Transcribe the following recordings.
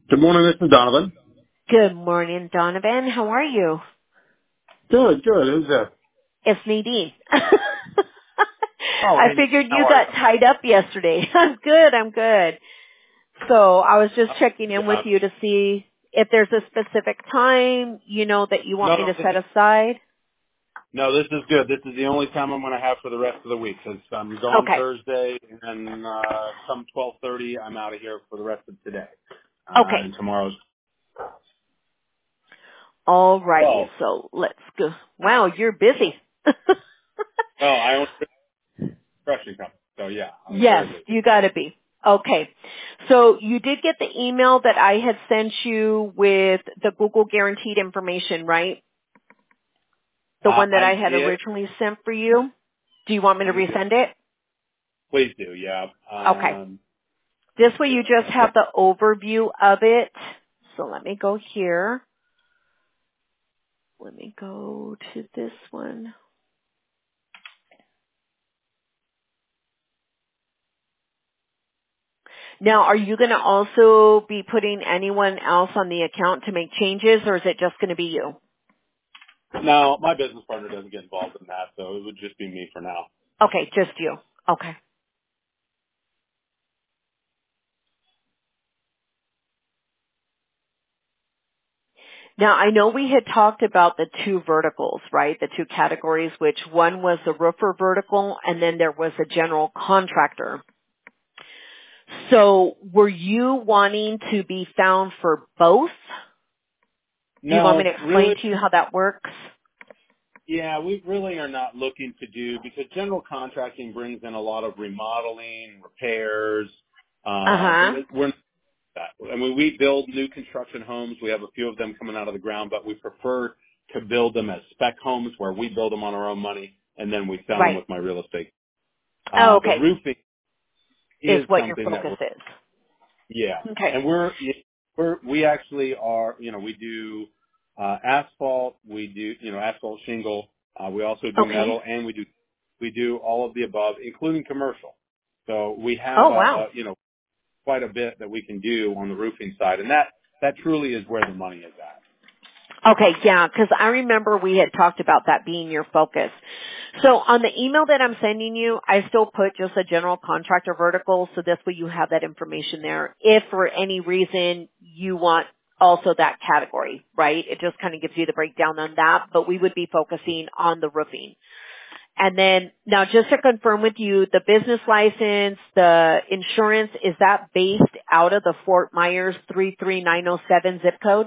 Good morning, this is Donovan. Good morning, Donovan. How are you? Good, good. Who's this? It's Nadine. Oh, I hey, figured how you are got you? tied up yesterday. I'm good. So I was just checking in with Yeah. you to see if there's a specific time, that you want No, me no, to set aside. this is good. This is the only time I'm going to have for the rest of the week. Since I'm gone Okay. Thursday, and come 12:30, I'm out of here for the rest of today. Okay. And tomorrow's Alrighty. 12. So let's go. Wow, you're busy. Oh, I own a construction company, so yeah, I'm Yes, very busy. you gotta be. Okay. So you did get the email that I had sent you with the Google guaranteed information, right? The one that I I had did. originally sent for you. Do you want me to Let me just, resend it? please do, yeah. Okay. This way you just have the overview of it. So let me go here. Let me go to this one. Now, are you going to also be putting anyone else on the account to make changes, or is it just going to be you? No, my business partner doesn't get involved in that, so it would just be me for now. Okay, just you. Okay. Now, I know we had talked about the two verticals, right? The two categories, which one was the roofer vertical and then there was a general contractor. So were you wanting to be found for both? Do you want me No, to explain really. to you how that works? Yeah, we really are not looking to do, because general contracting brings in a lot of remodeling, repairs. Uh-huh. We're not that. I mean, we build new construction homes. We have a few of them coming out of the ground, but we prefer to build them as spec homes where we build them on our own money and then we sell them Right. with my real estate. Oh, The okay. roofing Is is what your something that focus is. yeah. Okay. And we actually are, we do, asphalt, we do, asphalt shingle, we also do Okay. metal, and we do all of the above, including commercial. So we have Oh, wow. quite a bit that we can do on the roofing side, and that truly is where the money is at. Okay, yeah, because I remember we had talked about that being your focus. So on the email that I'm sending you, I still put just a general contractor vertical, so this way you have that information there. If for any reason you want also that category, right? It just kind of gives you the breakdown on that, but we would be focusing on the roofing. And then now just to confirm with you, the business license, the insurance, is that based out of the Fort Myers 33907 zip code?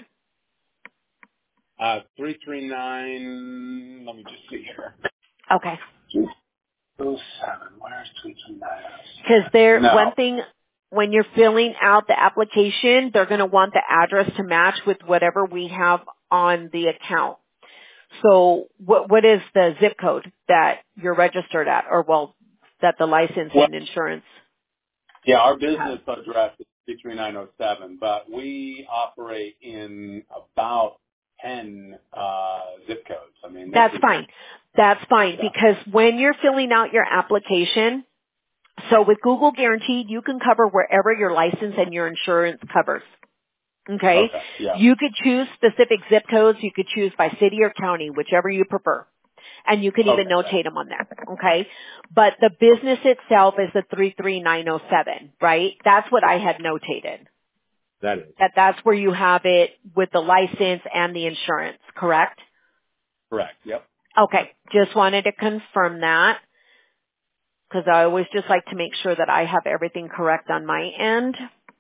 339, let me just see here. Okay. 207, where's 339? Because No. one thing, when you're filling out the application, they're going to want the address to match with whatever we have on the account. So what is the zip code that you're registered at, or well, that the license Well, and insurance yeah, our has? business address is 33907, but we operate in about 10 zip codes. I mean, this That's is, fine. That's fine yeah. because when you're filling out your application, so with Google Guaranteed, you can cover wherever your license and your insurance covers. Okay? Okay, yeah. You could choose specific zip codes. You could choose by city or county, whichever you prefer. And you can even Okay, notate them on there. Okay? But the business itself is the 33907, right? That's what I had notated. that is That's where you have it with the license and the insurance, correct? correct. Yep. Okay. Just wanted to confirm that because I always just like to make sure that I have everything correct on my end.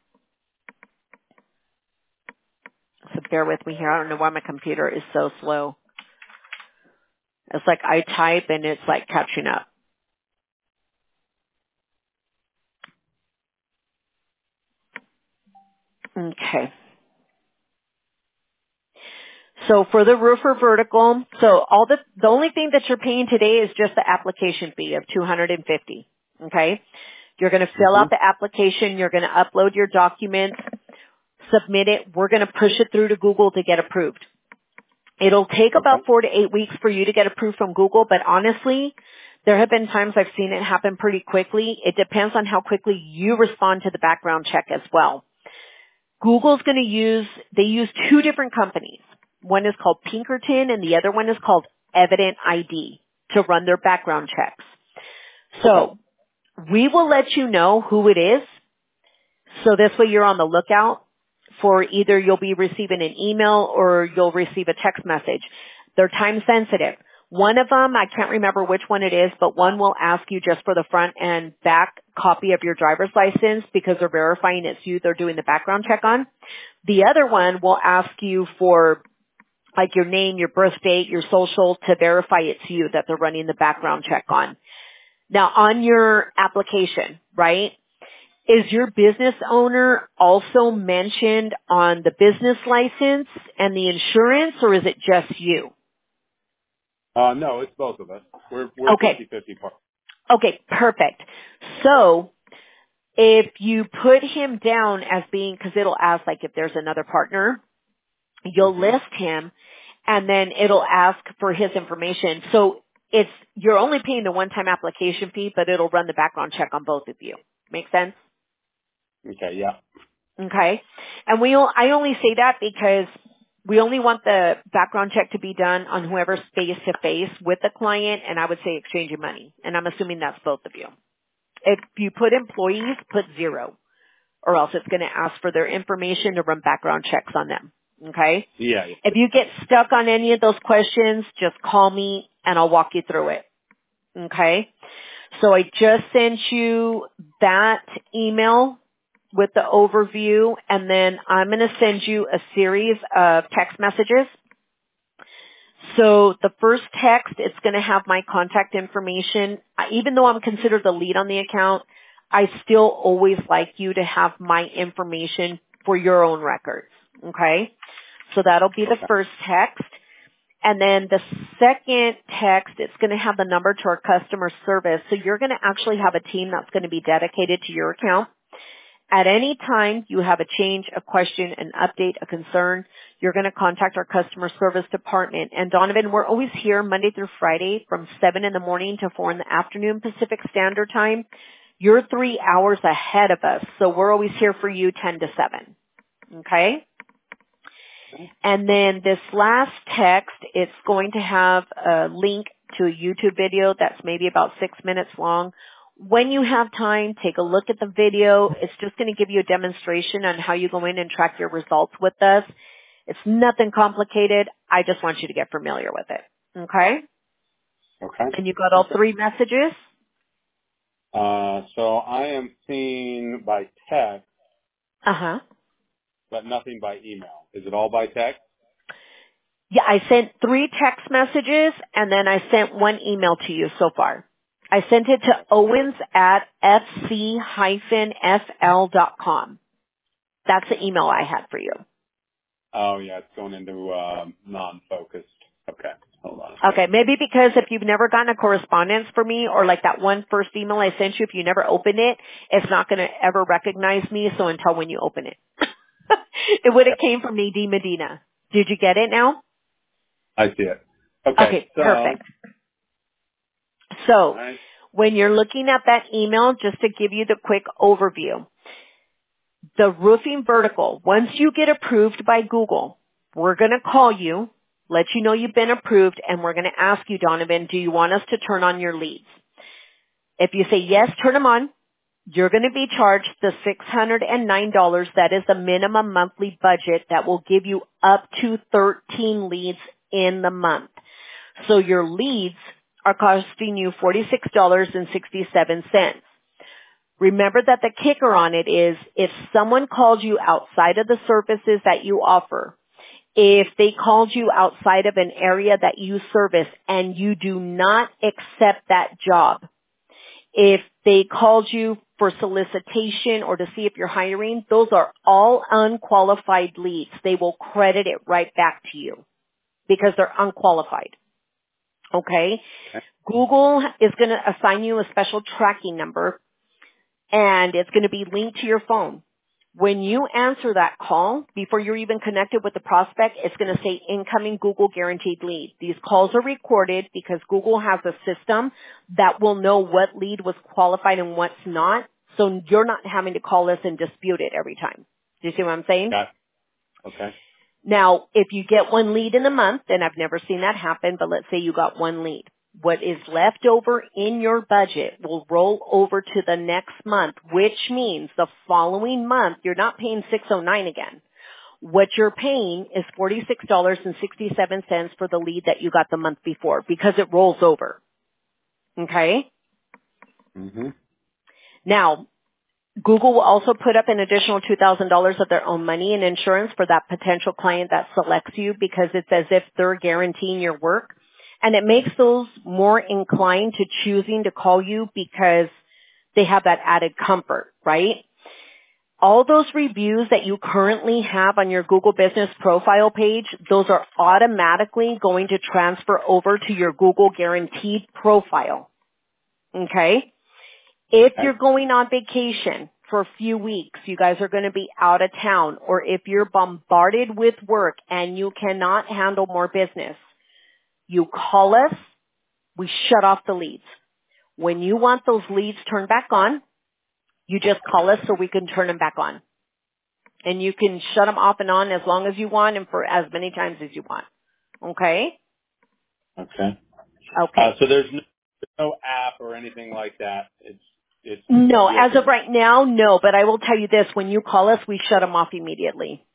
So bear with me here. I don't know why my computer is so slow. It's like I type and it's like catching up. Okay. So for the roofer vertical, so the only thing that you're paying today is just the application fee of $250. Okay. You're going to fill hmm out the application. You're going to upload your documents, submit it. We're going to push it through to Google to get approved. It'll take Okay. about 4 to 8 weeks for you to get approved from Google, but honestly, there have been times I've seen it happen pretty quickly. It depends on how quickly you respond to the background check as well. Google's going to they use two different companies. One is called Pinkerton and the other one is called Evident ID to run their background checks. So we will let you know who it is. So this way you're on the lookout for either you'll be receiving an email or you'll receive a text message. They're time sensitive. One of them, I can't remember which one it is, but one will ask you just for the front and back copy of your driver's license because they're verifying it's you they're doing the background check on. The other one will ask you for like your name, your birth date, your social to verify it's you that they're running the background check on. Now on your application, right, is your business owner also mentioned on the business license and the insurance or is it just you? No, it's both of us. We're Okay. 50-50 partners. Okay, perfect. So if you put him down as being, because it'll ask like if there's another partner, you'll list him and then it'll ask for his information. So you're only paying the one-time application fee, but it'll run the background check on both of you. Make sense? Okay, yeah. Okay. And I only say that because we only want the background check to be done on whoever's face to face with the client, and I would say exchanging money. And I'm assuming that's both of you. If you put employees, put 0, or else it's going to ask for their information to run background checks on them. Okay? Yeah. If you get stuck on any of those questions, just call me and I'll walk you through it. Okay? So I just sent you that email with the overview, and then I'm going to send you a series of text messages. So the first text, it's going to have my contact information. Even though I'm considered the lead on the account, I still always like you to have my information for your own records. Okay? So that'll be the first text. And then the second text, it's going to have the number to our customer service. So you're going to actually have a team that's going to be dedicated to your account. At any time you have a change, a question, an update, a concern, you're going to contact our customer service department. And Donovan, we're always here Monday through Friday from 7 in the morning to 4 in the afternoon Pacific Standard Time. You're 3 hours ahead of us, so we're always here for you 10 to 7. Okay? And then this last text, it's going to have a link to a YouTube video that's maybe about 6 minutes long. When you have time, take a look at the video. It's just going to give you a demonstration on how you go in and track your results with us. It's nothing complicated. I just want you to get familiar with it. Okay? Okay. And you got all 3 messages? So I am seeing by text, Uh-huh. but nothing by email. Is it all by text? Yeah, I sent 3 text messages and then I sent 1 email to you so far. I sent it to owens@fc-fl.com. That's the email I had for you. Oh, yeah, it's going into non-focused. Okay, hold on. Okay, maybe because if you've never gotten a correspondence for me or like that one first email I sent you, if you never opened it, it's not going to ever recognize me, so until when you open it. It would have came from Nadine Medina. Did you get it now? I see it. Okay, perfect. So, when you're looking at that email, just to give you the quick overview, the roofing vertical, once you get approved by Google, we're going to call you, let you know you've been approved, and we're going to ask you, Donovan, do you want us to turn on your leads? If you say yes, turn them on. You're going to be charged the $609. That is the minimum monthly budget that will give you up to 13 leads in the month. So your leads are costing you $46.67. Remember that the kicker on it is if someone called you outside of the services that you offer, if they called you outside of an area that you service and you do not accept that job, if they called you for solicitation or to see if you're hiring, those are all unqualified leads. They will credit it right back to you because they're unqualified. Okay? Google is going to assign you a special tracking number and it's going to be linked to your phone. When you answer that call, before you're even connected with the prospect, it's going to say incoming Google guaranteed lead. These calls are recorded because Google has a system that will know what lead was qualified and what's not. So you're not having to call us and dispute it every time. Do you see what I'm saying? Got it. Okay. Now, if you get one lead in a month, and I've never seen that happen, but let's say you got one lead. What is left over in your budget will roll over to the next month, which means the following month you're not paying $609 again. What you're paying is $46.67 for the lead that you got the month before because it rolls over. Okay? Mm-hmm. Now, Google will also put up an additional $2,000 of their own money in insurance for that potential client that selects you because it's as if they're guaranteeing your work. And it makes those more inclined to choosing to call you because they have that added comfort, right? All those reviews that you currently have on your Google Business Profile page, those are automatically going to transfer over to your Google Guaranteed profile. Okay? If you're going on vacation for a few weeks, you guys are going to be out of town, or if you're bombarded with work and you cannot handle more business, you call us, we shut off the leads. When you want those leads turned back on, you just call us so we can turn them back on. And you can shut them off and on as long as you want and for as many times as you want. Okay? Okay. Okay. So there's no app or anything like that. It's No, as of right now, no. But I will tell you this, when you call us, we shut them off immediately.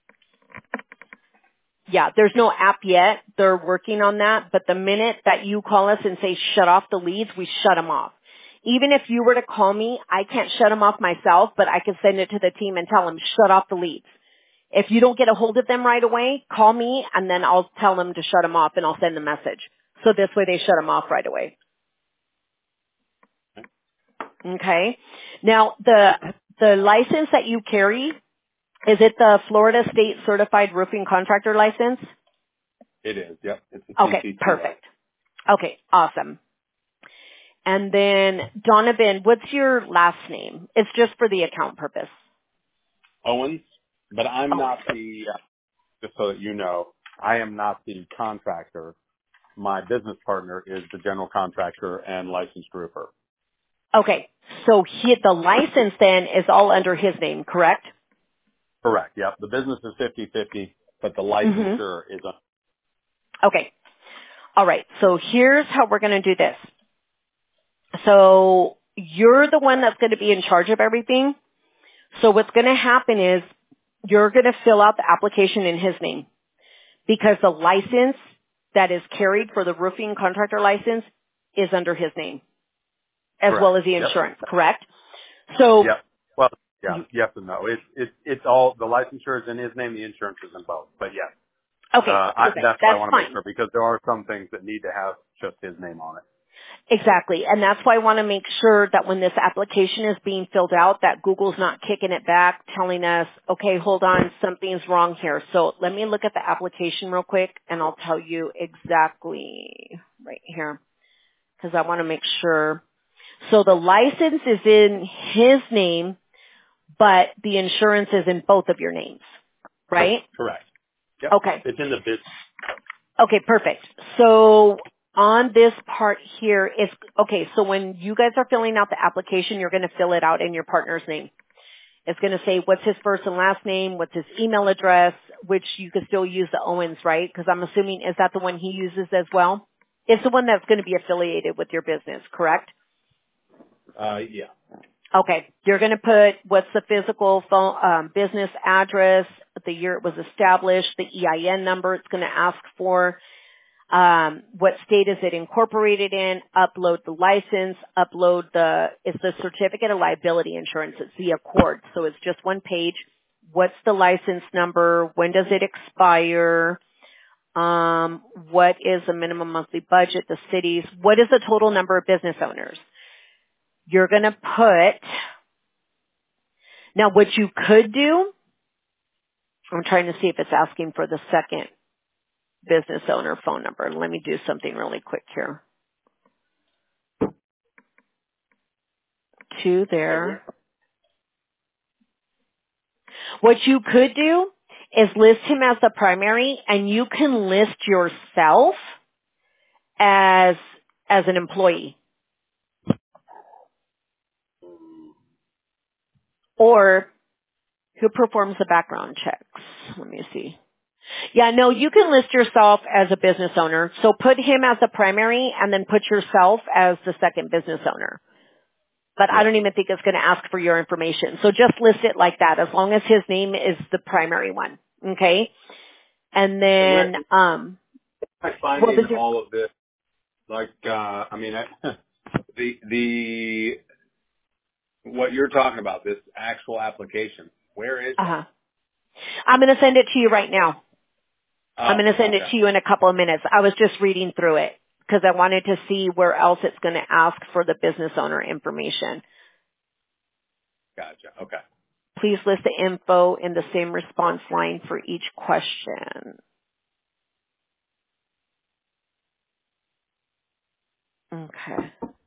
Yeah, there's no app yet. They're working on that. But the minute that you call us and say shut off the leads, we shut them off. Even if you were to call me, I can't shut them off myself, but I can send it to the team and tell them shut off the leads. If you don't get a hold of them right away, call me and then I'll tell them to shut them off and I'll send the message. So this way they shut them off right away. Okay. Now the license that you carry, is it the Florida State Certified Roofing Contractor license? It is. Yep. It's a Okay, CCT. perfect. Okay, awesome. And then Donovan, what's your last name? It's just for the account purpose. Owens, but I'm Oh. not just so that you know, I am not the contractor. My business partner is the general contractor and licensed roofer. Okay, so the license then is all under his name, correct? Correct. Yep. The business is 50-50, but the licensure is Okay. All right. So here's how we're going to do this. So you're the one that's going to be in charge of everything. So what's going to happen is you're going to fill out the application in his name because the license that is carried for the roofing contractor license is under his name as correct. well as the insurance, correct? So Yep. Well, yeah, yes and no. It's all, the licensure is in his name, the insurance is in both, but yes. okay, perfect. That's what I That's want to fine. make sure because there are some things that need to have just his name on it. Exactly. And that's why I want to make sure that when this application is being filled out, that Google's not kicking it back, telling us, okay, hold on, something's wrong here. So let me look at the application real quick and I'll tell you exactly right here because I want to make sure. So the license is in his name, but the insurance is in both of your names, right? Correct. Yep. Okay. It's in the business. Okay, perfect. So on this part here is, okay, so when you guys are filling out the application, you're going to fill it out in your partner's name. It's going to say what's his first and last name, what's his email address, which you could still use the Owens, right? Because I'm assuming, is that the one he uses as well? It's the one that's going to be affiliated with your business, correct? Yeah. Okay. You're going to put what's the physical phone, business address, the year it was established, the EIN number it's going to ask for, what state is it incorporated in, upload the license, it's the certificate of liability insurance. It's the Accord. So it's just one page. What's the license number? When does it expire? What is the minimum monthly budget? The cities? What is the total number of business owners? You're going to put, now what you could do, I'm trying to see if it's asking for the second business owner phone number. Let me do something really quick here. 2 there. What you could do is list him as the primary and you can list yourself as an employee. Or Who performs the background checks? Let me see. Yeah, no, you can list yourself as a business owner. So put him as the primary and then put yourself as the second business owner. But I Yeah. don't even think it's going to ask for your information. So just list it like that as long as his name is the primary one. Okay? And then, I'm what finding was your, all of this, like, I mean, the what you're talking about, this actual application, where is that? I'm going to send it to you right now. I'm Oh, going to send it okay. to you in a couple of minutes. I was just reading through it because I wanted to see where else it's going to ask for the business owner information. Gotcha. Okay. Please list the info in the same response line for each question. Okay.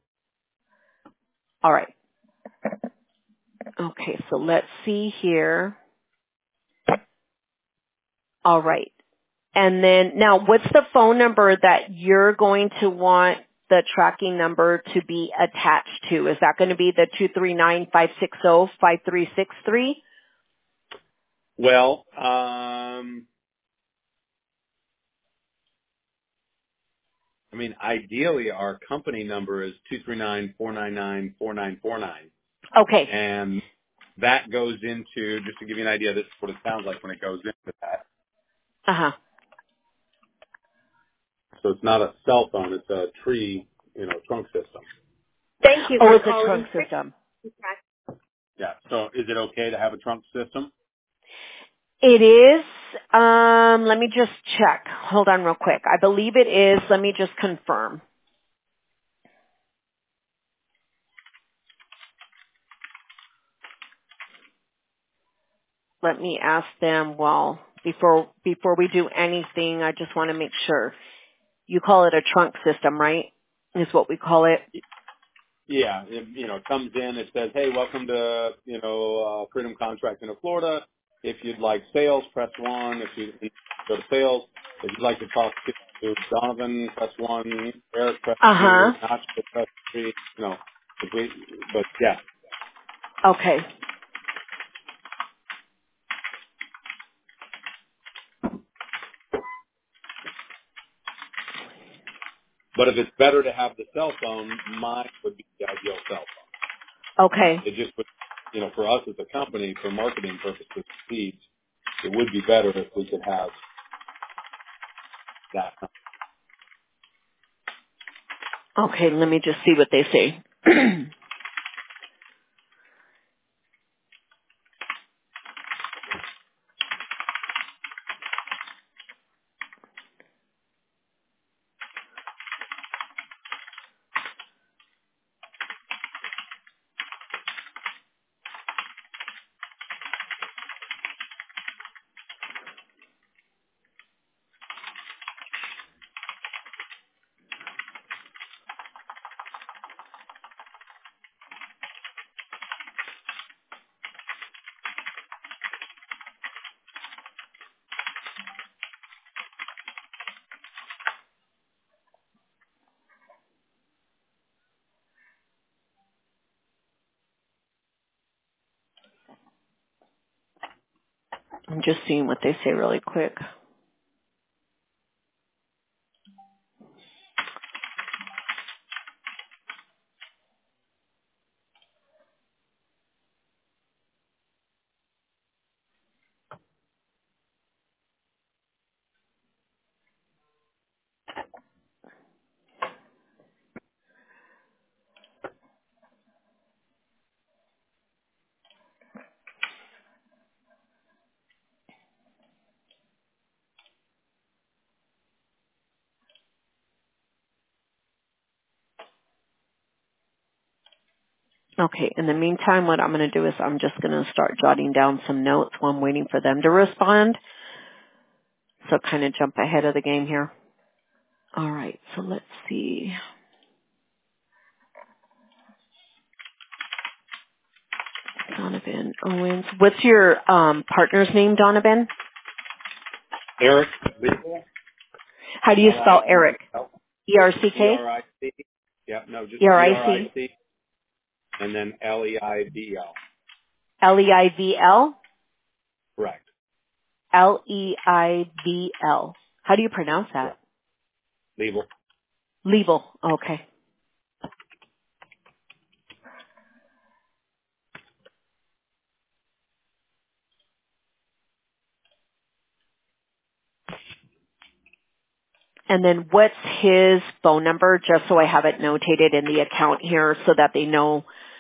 All right. Okay, so let's see here. All right. And then now what's the phone number that you're going to want the tracking number to be attached to? Is that going to be the 239-560-5363? Well, I mean, ideally, our company number is 239-499-4949. Okay. And that goes into, just to give you an idea, this is what it sounds like when it goes into that. Uh-huh. So it's not a cell phone, it's a trunk system. Thank you Oh, for it's a calling. trunk system. Yeah. So is it okay to have a trunk system? It is. Let me just check. Hold on real quick. I believe it is. Let me just confirm. Let me ask them, well, before we do anything, I just want to make sure. You call it a trunk system, right? Is what we call it. Yeah. It comes in, it says, hey, welcome to, Freedom Contracting of Florida. If you'd like sales, press 1. If you need to go to sales, if you'd like to talk to Donovan, press 1. Eric, press 2. Uh-huh. Nacho, press 3. But yeah. Okay. But if it's better to have the cell phone, mine would be the ideal cell phone. Okay. It just would, for us as a company, for marketing purposes, feeds, it would be better if we could have that. Okay, let me just see what they say. I'm just seeing what they say really quick. Okay, in the meantime, what I'm going to do is I'm just going to start jotting down some notes while I'm waiting for them to respond. So kind of jump ahead of the game here. All right, so let's see. Donovan Owens. What's your partner's name, Donovan? Eric Legal, How do you spell Eric? L-I-E-L, E-R-C-K? E-R-I-C. Yeah, no, just E-R-I-C? E-R-I-C, and then L-E-I-V-L. L-E-I-V-L? Correct. Leibl. How do you pronounce that? Correct. Legal. Leibl. Okay. And then what's his phone number, just so I have it notated in the account here so that they know,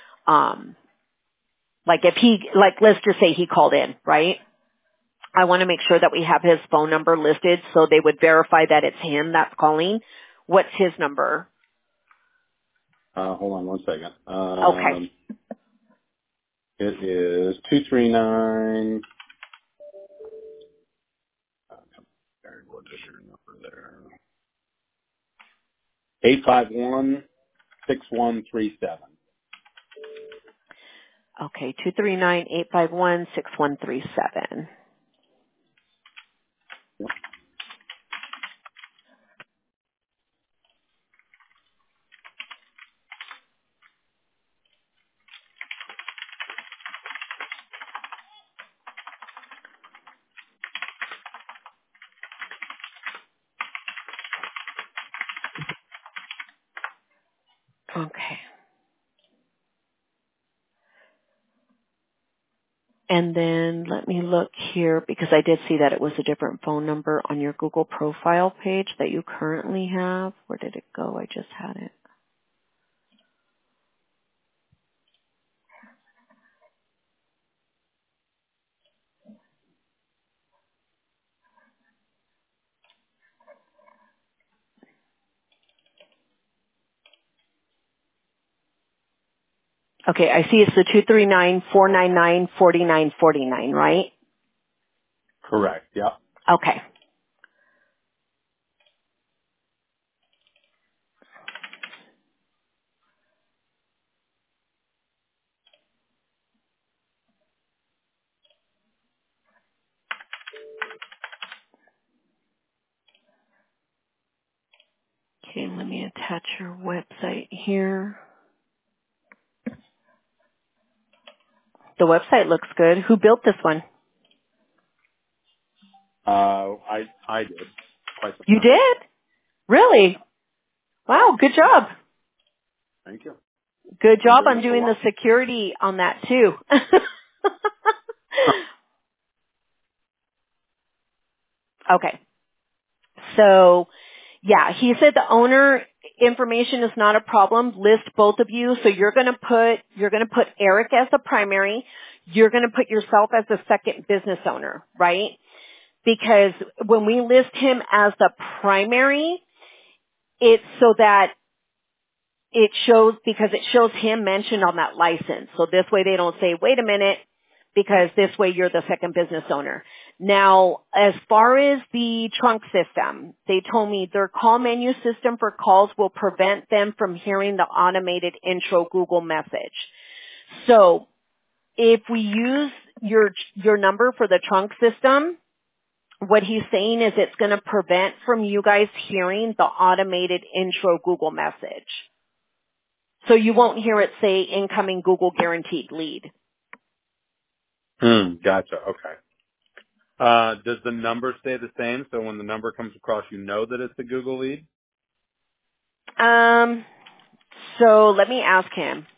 like if let's just say he called in, right? I want to make sure that we have his phone number listed so they would verify that it's him that's calling. What's his number? Hold on one second. Okay. It is 239. What is your number there? 851-6137. Okay, 239-851-6137. Yep. Okay. And then let me look here because I did see that it was a different phone number on your Google profile page that you currently have. Where did it go? I just had it. Okay, I see it's the 239-499-4949, right? Correct. Yep. Okay. Okay, let me attach your website here. The website looks good. Who built this one? I did quite some You time ago. did? Really? Wow, good job. Thank you. Good Been job doing on this a doing the while. security on that too. Okay. So, yeah, he said the owner information is not a problem. List both of you. So you're going to put Eric as the primary. You're going to put yourself as the second business owner, right? Because when we list him as the primary, it's so that because it shows him mentioned on that license. So this way they don't say, wait a minute, because this way you're the second business owner. Now, as far as the trunk system, they told me their call menu system for calls will prevent them from hearing the automated intro Google message. So if we use your number for the trunk system, what he's saying is it's going to prevent from you guys hearing the automated intro Google message. So you won't hear it say incoming Google guaranteed lead. Gotcha. Okay. Does the number stay the same? So when the number comes across, you know that it's a Google lead? So let me ask him.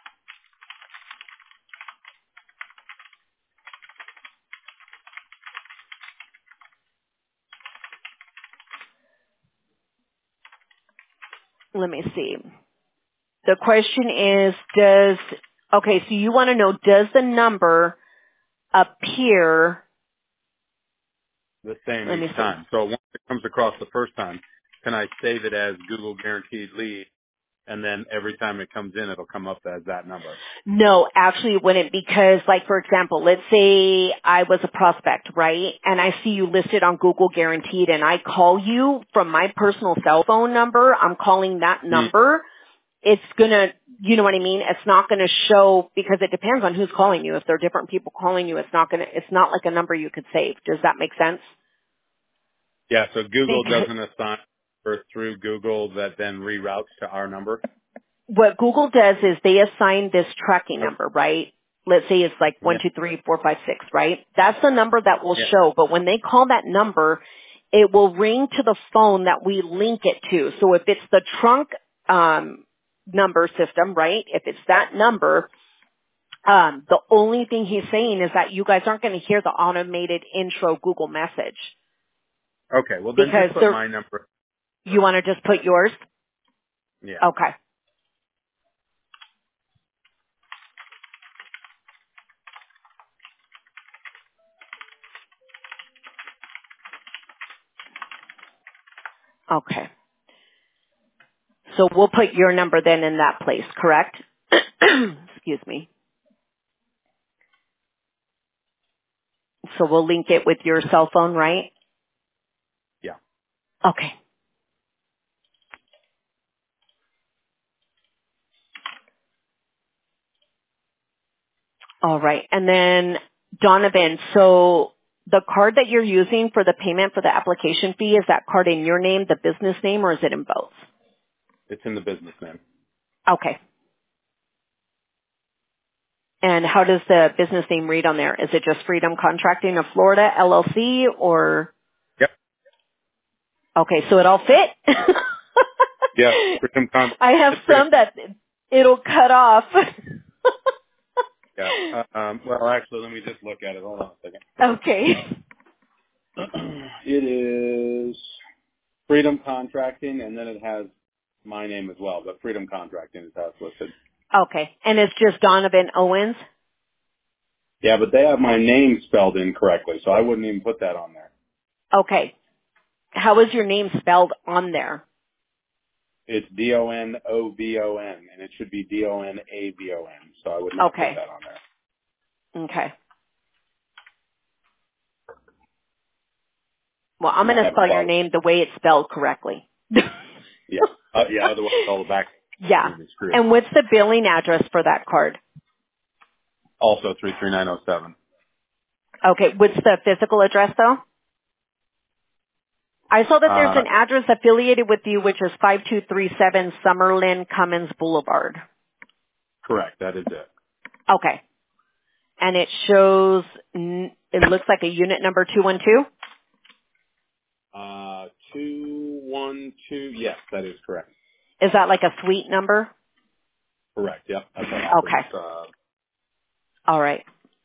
Let me see. The question is, so you want to know, does the number appear, The same let me each see. time. So once it comes across the first time, can I save it as Google guaranteed lead, and then every time it comes in, it'll come up as that number? No, actually it wouldn't because, like, for example, let's say I was a prospect, right? And I see you listed on Google Guaranteed and I call you from my personal cell phone number. I'm calling that number. It's gonna, you know what I mean? It's not gonna show because it depends on who's calling you. If there are different people calling you, it's not like a number you could save. Does that make sense? Yeah, so Google Because doesn't assign or through Google that then reroutes to our number? what Google does is they assign this tracking Nope. number, right? let's say it's like Yeah. 123-456, right? That's the number that will Yeah. show. But when they call that number, it will ring to the phone that we link it to. So if it's the trunk number system, right? If it's that number, the only thing he's saying is that you guys aren't going to hear the automated intro Google message. Okay. Well, then Because just put my number. you want to just put yours? Yeah. Okay. Okay. So we'll put your number then in that place, correct? Excuse me. So we'll link it with your cell phone, right? Yeah. Okay. All right. And then Donovan, so the card that you're using for the payment for the application fee, is that card in your name, the business name, or is it in both? It's in the business name. Okay. And how does the business name read on there? Is it just Freedom Contracting of Florida, LLC, or? Yep. Okay, so it all fit? Yeah. Freedom I have some that it'll cut off. Yeah. Well, actually, let me just look at it. Hold on a second. Okay. It is Freedom Contracting, and then it has my name as well, but Freedom Contracting is how it's listed. Okay. And it's just Donovan Owens? Yeah, but they have my name spelled incorrectly, so I wouldn't even put that on there. Okay. How is your name spelled on there? It's Donobon, and it should be Donavon, so I would not put Okay. that on there. Okay. Well, I'm And I going to have a spell your follow. name the way it's spelled correctly. Yeah. Yeah, otherwise all the back Yeah. will be screwed. And what's the billing address for that card? Also 33907. Okay. What's the physical address though? I saw that there's an address affiliated with you, which is 5237 Summerlin Cummins Boulevard. Correct. That is it. Okay. And it shows, it looks like a unit number 212? 212. Yes, that is correct. Is that like a suite number? Correct. Yep. That's Okay. All right.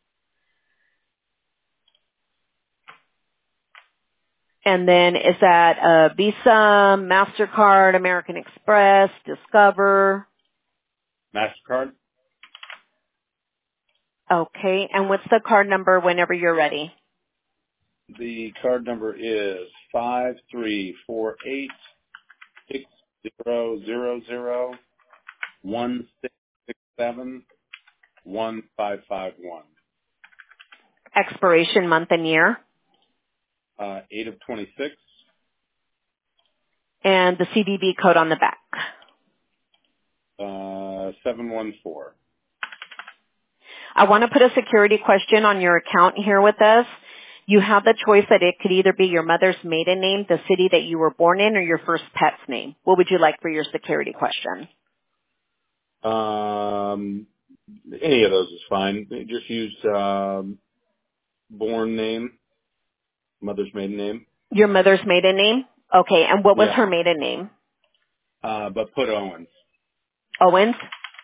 And then is that a Visa, MasterCard, American Express, Discover? MasterCard. Okay. And what's the card number whenever you're ready? The card number is 5348600016671551. Expiration month and year? 8 of 26. And the CVV code on the back. 714. I want to put a security question on your account here with us. You have the choice that it could either be your mother's maiden name, the city that you were born in, or your first pet's name. What would you like for your security question? Any of those is fine. Just use born name, mother's maiden name. Your mother's maiden name? Okay, and what was Yeah. her maiden name? But put Owens. Owens?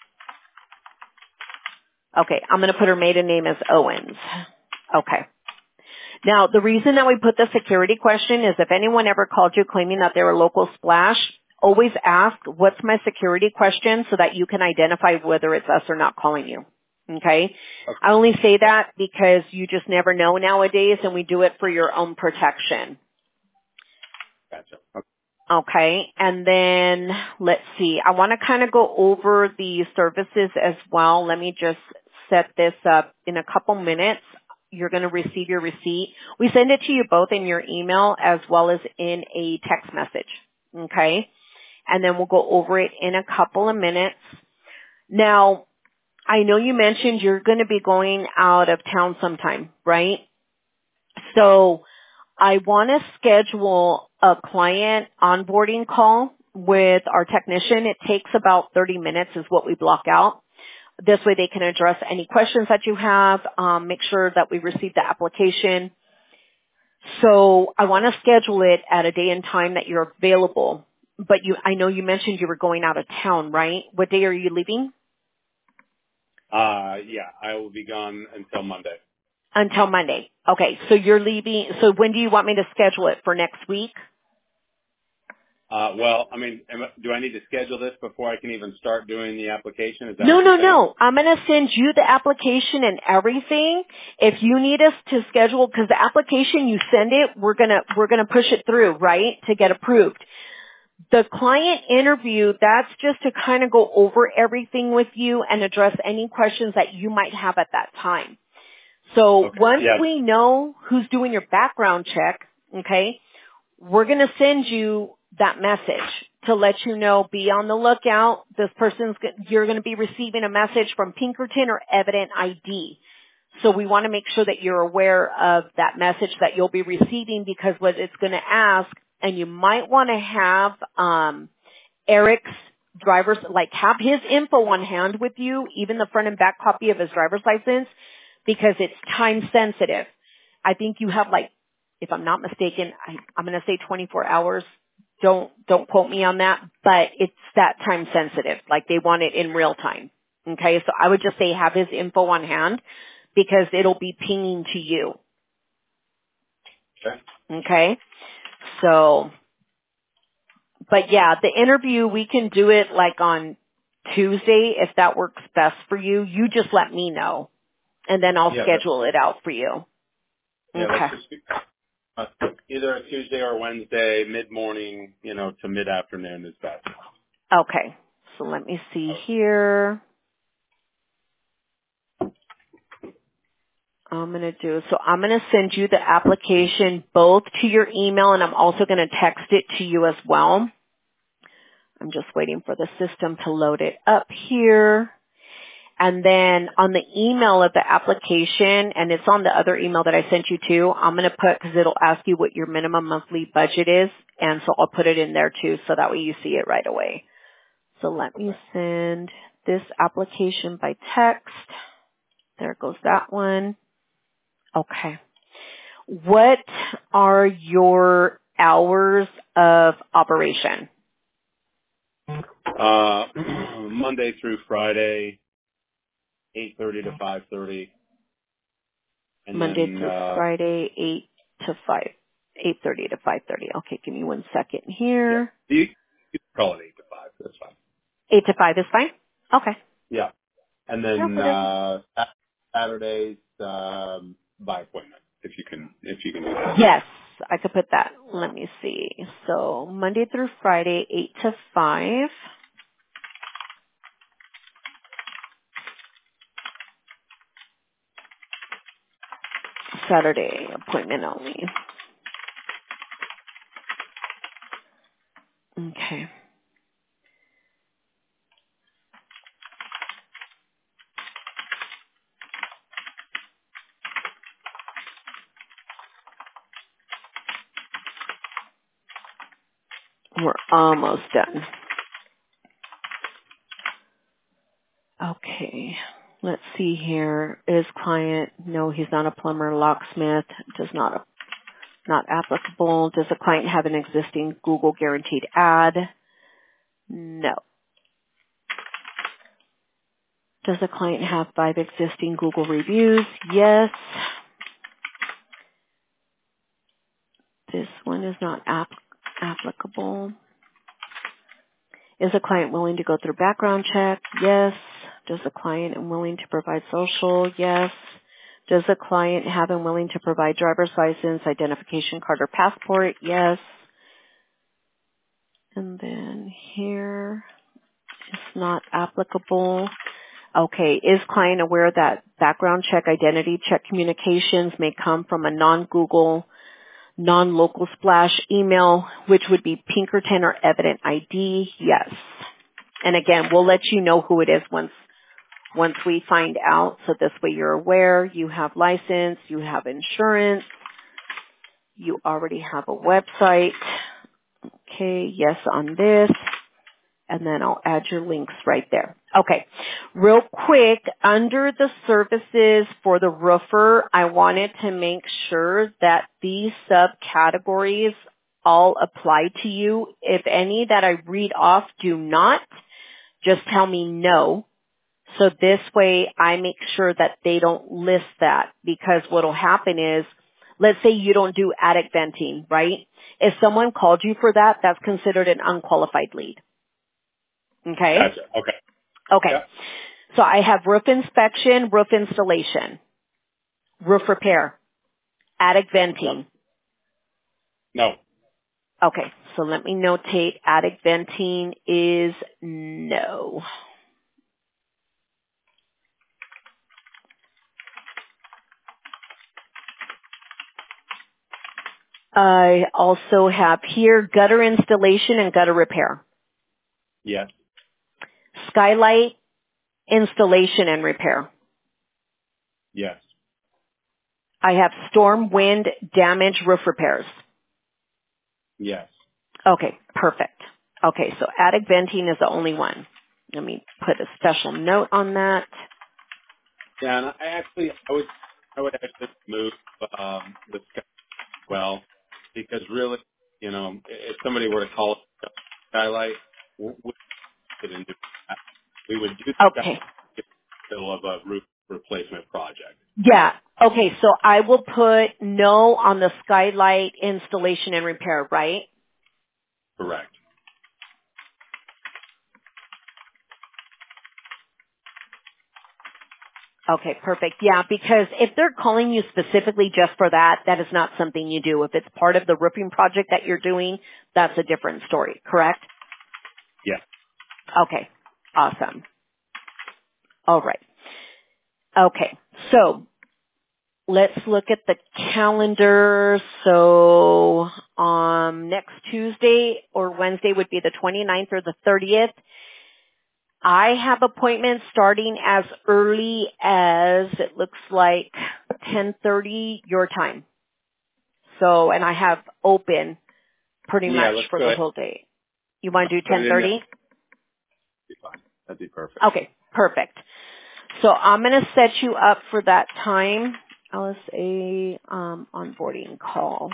Okay, I'm going to put her maiden name as Owens. Okay. Now, the reason that we put the security question is if anyone ever called you claiming that they're a local splash, always ask, what's my security question, so that you can identify whether it's us or not calling you. Okay? I only say that because you just never know nowadays, and we do it for your own protection. Gotcha. Okay, and then let's see. I want to kind of go over the services as well. Let me just set this up. In a couple minutes, you're going to receive your receipt. We send it to you both in your email as well as in a text message. Okay, and then we'll go over it in a couple of minutes. Now, I know you mentioned you're going to be going out of town sometime, right? So I want to schedule a client onboarding call with our technician. It takes about 30 minutes is what we block out. This way they can address any questions that you have, make sure that we receive the application. So I want to schedule it at a day and time that you're available. But I know you mentioned you were going out of town, right? What day are you leaving? Yeah, I will be gone until Monday. Until Monday. Okay, so you're leaving. So when do you want me to schedule it? For next week? Well, I mean, do I need to schedule this before I can even start doing the application? Is that No, what you're no, saying? no. I'm going to send you the application and everything. If you need us to schedule, because the application you send it, we're gonna push it through, right, to get approved. The client interview, that's just to kind of go over everything with you and address any questions that you might have at that time. So Okay. once Yeah. we know who's doing your background check, okay, we're going to send you that message to let you know, be on the lookout. You're going to be receiving a message from Pinkerton or Evident ID. So we want to make sure that you're aware of that message that you'll be receiving, because what it's going to ask, and you might want to have Eric's have his info on hand with you, even the front and back copy of his driver's license, because it's time sensitive. I think you have, if I'm not mistaken, I'm going to say 24 hours. Don't quote me on that, but it's that time sensitive. Like, they want it in real time. Okay, so I would just say have his info on hand, because it'll be pinging to you. Okay. Okay, so, but yeah, the interview, we can do it on Tuesday if that works best for you. You just let me know, and then I'll Yeah. schedule it out for you. Yeah. Okay. Let's just either a Tuesday or Wednesday, mid-morning, to mid-afternoon is best. Okay. So let me see here. I'm going to send you the application both to your email, and I'm also going to text it to you as well. I'm just waiting for the system to load it up here. And then on the email of the application, and it's on the other email that I sent you to, I'm going to put, because it'll ask you what your minimum monthly budget is, and so I'll put it in there too, so that way you see it right away. So let me send this application by text. There goes that one. Okay. What are your hours of operation? Monday through Friday, 8:30 to 5:30, and Monday then through Friday, 8:30 to 5:30. Okay, give me 1 second yeah, here. you can call it 8 to 5. That's fine. 8 to 5 is fine? Okay. Yeah, and I'll then put it. Saturdays by appointment if you can do that. Yes, I could put that. Let me see. So Monday through Friday, 8 to 5. Saturday, appointment only. Okay. We're almost done. Okay. Let's see here. Is client, no, he's not a plumber, locksmith, not applicable. Does the client have an existing Google guaranteed ad? No. Does the client have 5 existing Google reviews? Yes. This one is not applicable. Is the client willing to go through background check? Yes. Does the client willing to provide social? Yes. Does the client have and willing to provide driver's license, identification card, or passport? Yes. And then here, it's not applicable. Okay, is client aware that background check, identity check communications may come from a non-Google, non-local splash email, which would be Pinkerton or Evident ID? Yes. And again, we'll let you know who it is once we find out, so this way you're aware. You have license, you have insurance, you already have a website. Okay, yes on this, and then I'll add your links right there. Okay. Real quick, under the services for the roofer, I wanted to make sure that these subcategories all apply to you. If any that I read off do not, just tell me no. So this way I make sure that they don't list that, because what will happen is, let's say you don't do attic venting, right? If someone called you for that, that's considered an unqualified lead. Okay? Gotcha. Okay. Okay. Yep. So I have roof inspection, roof installation, roof repair, attic venting. Yep. No. Okay. So let me notate attic venting is no. I also have here gutter installation and gutter repair, Yes. skylight installation and repair. Yes. I have storm, wind, damage, roof repairs. Yes. Okay, perfect. Okay, so attic venting is the only one. Let me put a special note on that. Yeah, and I would actually move the well, because really, if somebody were to call it skylight, we didn't do that. We would do the skylight Okay. in the middle of a roof replacement project. Yeah. Okay, so I will put no on the skylight installation and repair, right? Correct. Okay, perfect. Yeah, because if they're calling you specifically just for that, that is not something you do. If it's part of the roofing project that you're doing, that's a different story, correct? Yes. Okay, awesome. All right. Okay, so let's look at the calendar. So next Tuesday or Wednesday would be the 29th or the 30th. I have appointments starting as early as, it looks like, 10:30 your time. So, and I have open pretty Yeah, much let's for go the ahead. whole day. You want to do Put it in there. 10:30? Be fine. That'd be perfect. Okay, perfect. So I'm going to set you up for that time. LSA onboarding call.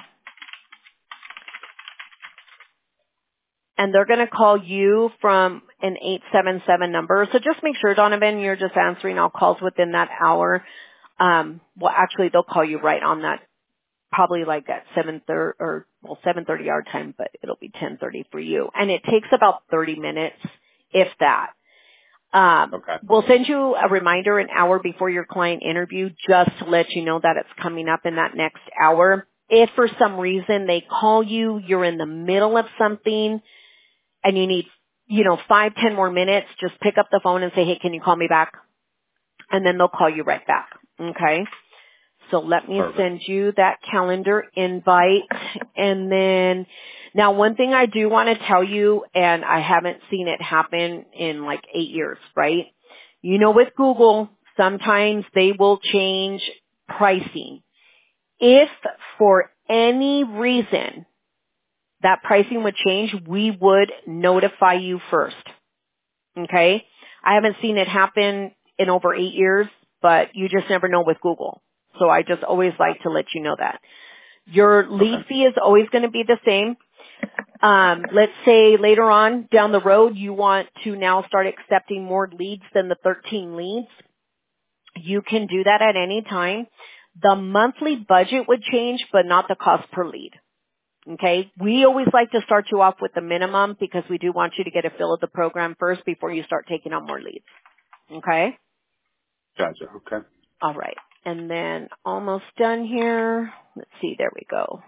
And they're going to call you from an 877 number. So just make sure, Donovan, you're just answering all calls within that hour. Well, actually, they'll call you right on that, probably like at 7:30 or 7:30 our time, but it'll be 10:30 for you. And it takes about 30 minutes, if that. Okay. We'll send you a reminder an hour before your client interview, just to let you know that it's coming up in that next hour. If for some reason they call you, you're in the middle of something, and you need, 5-10 more minutes, just pick up the phone and say, hey, can you call me back? And then they'll call you right back. Okay? So let me Perfect. send you that calendar invite. And then, now one thing I do want to tell you, and I haven't seen it happen in like 8 years, right? With Google, sometimes they will change pricing. If for any reason that pricing would change, we would notify you first. Okay? I haven't seen it happen in over 8 years, but you just never know with Google. So I just always like to let you know that. Your lead Okay. fee is always going to be the same. Let's say later on down the road you want to now start accepting more leads than the 13 leads. You can do that at any time. The monthly budget would change, but not the cost per lead. Okay? We always like to start you off with the minimum because we do want you to get a feel of the program first before you start taking on more leads. Okay? Gotcha. Okay. All right. And then almost done here. Let's see. There we go.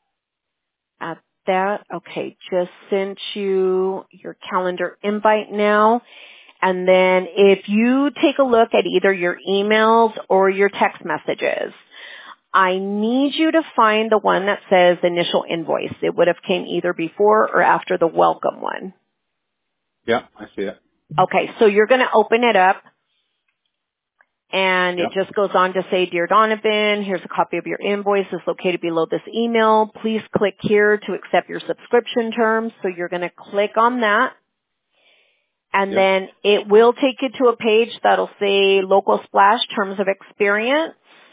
At that. Okay. Just sent you your calendar invite now. And then if you take a look at either your emails or your text messages, I need you to find the one that says initial invoice. It would have came either before or after the welcome one. Yeah, I see it. Okay. So you're going to open it up. And it Yep. just goes on to say, Dear Donovan, here's a copy of your invoice. It's located below this email. Please click here to accept your subscription terms. So you're going to click on that. And Yep. then it will take you to a page that'll say Local Splash Terms of Experience.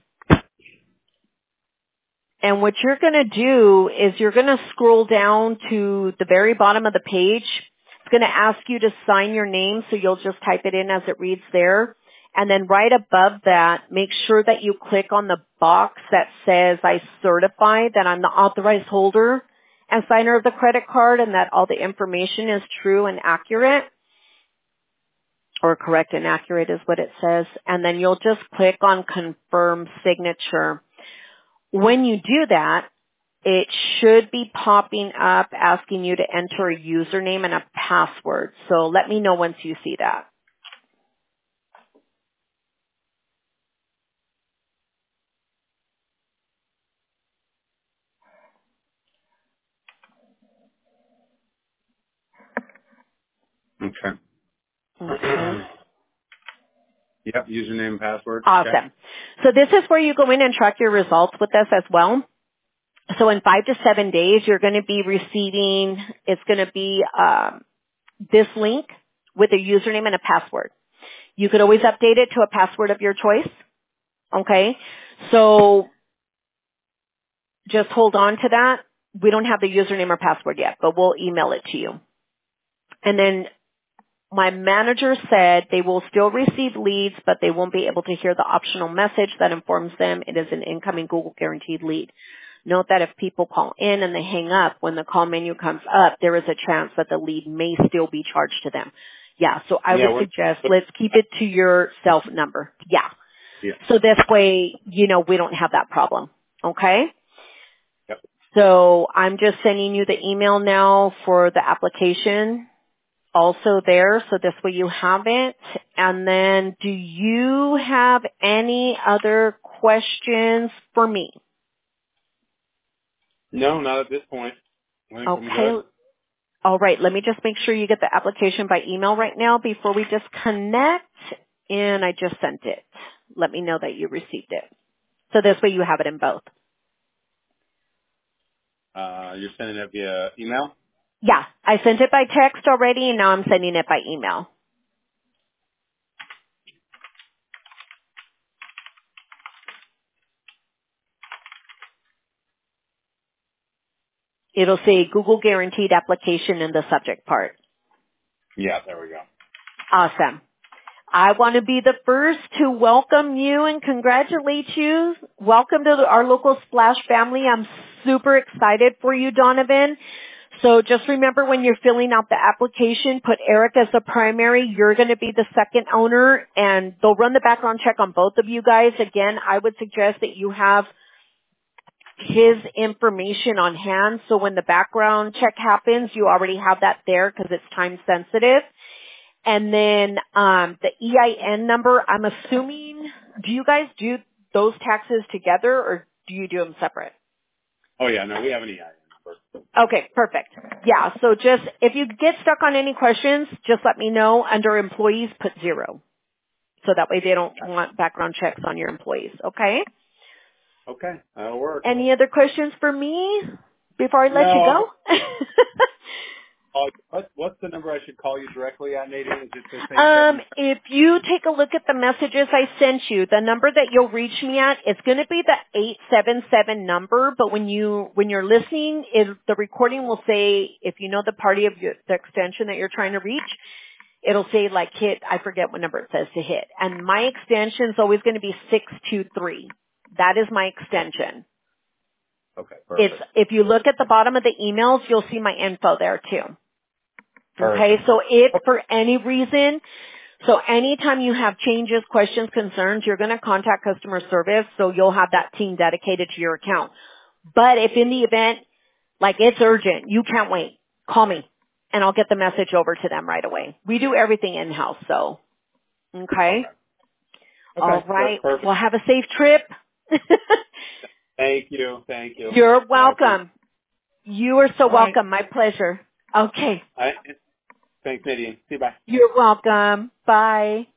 And what you're going to do is you're going to scroll down to the very bottom of the page. It's going to ask you to sign your name, so you'll just type it in as it reads there. And then right above that, make sure that you click on the box that says, I certify that I'm the authorized holder and signer of the credit card and that all the information is true and accurate. Or correct and accurate is what it says. And then you'll just click on Confirm Signature. When you do that, it should be popping up asking you to enter a username and a password. So let me know once you see that. Okay. Okay. Yep. Username, password. Awesome. Okay. So this is where you go in and track your results with us as well. So in 5 to 7 days, you're going to be receiving, it's going to be this link with a username and a password. You could always update it to a password of your choice. Okay. So just hold on to that. We don't have the username or password yet, but we'll email it to you. And then my manager said they will still receive leads, but they won't be able to hear the optional message that informs them it is an incoming Google guaranteed lead. Note that if people call in and they hang up, when the call menu comes up, there is a chance that the lead may still be charged to them. Yeah, so I would suggest let's keep it to your cell number. Yeah. So this way, we don't have that problem. Okay? Yep. So I'm just sending you the email now for the application. Also there, so this way you have it. And then do you have any other questions for me? No, not at this point. I think I'm Okay. good. All right. Let me just make sure you get the application by email right now before we disconnect. And I just sent it. Let me know that you received it. So this way you have it in both. You're sending it via email? Yeah. I sent it by text already and now I'm sending it by email. It'll say Google Guaranteed Application in the subject part. Yeah, there we go. Awesome. I want to be the first to welcome you and congratulate you. Welcome to our local Splash family. I'm super excited for you, Donovan. So just remember when you're filling out the application, put Eric as the primary. You're going to be the second owner and they'll run the background check on both of you guys. Again, I would suggest that you have his information on hand. So when the background check happens, you already have that there because it's time sensitive. And then the EIN number, I'm assuming, do you guys do those taxes together or do you do them separate? Oh, yeah. No, we have an EIN number. Okay, perfect. Yeah, so just, if you get stuck on any questions, just let me know. Under employees, put 0. So that way they don't want background checks on your employees, okay? Okay, that'll work. Any other questions for me before I let you No. go? What's the number I should call you directly at, Nadine? Is it the same 7? If you take a look at the messages I sent you, the number that you'll reach me at, it's going to be the 877 number, but when you're listening, the recording will say, if you know the party of the extension that you're trying to reach, it'll say like hit, I forget what number it says to hit. And my extension is always going to be 623. That is my extension. Okay, perfect. If you look at the bottom of the emails, you'll see my info there too. Okay, Perfect. so if for any reason, so anytime you have changes, questions, concerns, you're going to contact customer service, so you'll have that team dedicated to your account. But if in the event, like it's urgent, you can't wait, call me, and I'll get the message over to them right away. We do everything in-house, so, okay? All right, That's perfect. well have a safe trip. Thank you. You're welcome. You are so All right. welcome. My pleasure. Okay. Thanks, Nadine. See you. Bye. You're welcome. Bye.